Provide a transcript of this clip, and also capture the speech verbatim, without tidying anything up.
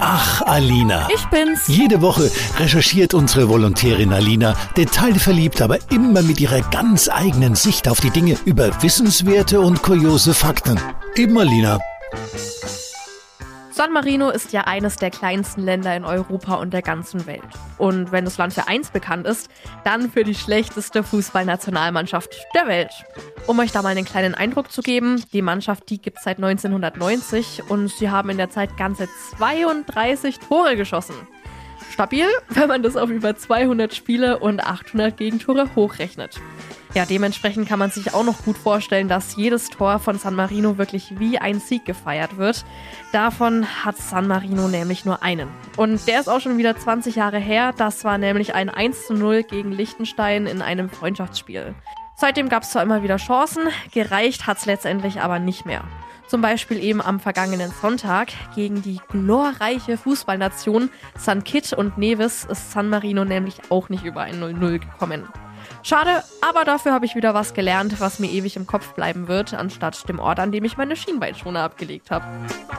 Ach, Alina. Ich bin's. Jede Woche recherchiert unsere Volontärin Alina detailverliebt, aber immer mit ihrer ganz eigenen Sicht auf die Dinge über wissenswerte und kuriose Fakten. Eben Alina. San Marino ist ja eines der kleinsten Länder in Europa und der ganzen Welt. Und wenn das Land für eins bekannt ist, dann für die schlechteste Fußballnationalmannschaft der Welt. Um euch da mal einen kleinen Eindruck zu geben, die Mannschaft, die gibt's seit neunzehnhundertneunzig und sie haben in der Zeit ganze zweiunddreißig Tore geschossen. Stabil, wenn man das auf über zweihundert Spiele und achthundert Gegentore hochrechnet. Ja, dementsprechend kann man sich auch noch gut vorstellen, dass jedes Tor von San Marino wirklich wie ein Sieg gefeiert wird. Davon hat San Marino nämlich nur einen. Und der ist auch schon wieder zwanzig Jahre her. Das war nämlich ein eins zu null gegen Liechtenstein in einem Freundschaftsspiel. Seitdem gab es zwar immer wieder Chancen, gereicht hat es letztendlich aber nicht mehr. Zum Beispiel eben am vergangenen Sonntag gegen die glorreiche Fußballnation San Kitts und Nevis ist San Marino nämlich auch nicht über ein null null gekommen. Schade, aber dafür habe ich wieder was gelernt, was mir ewig im Kopf bleiben wird, anstatt dem Ort, an dem ich meine Schienbeinschoner abgelegt habe.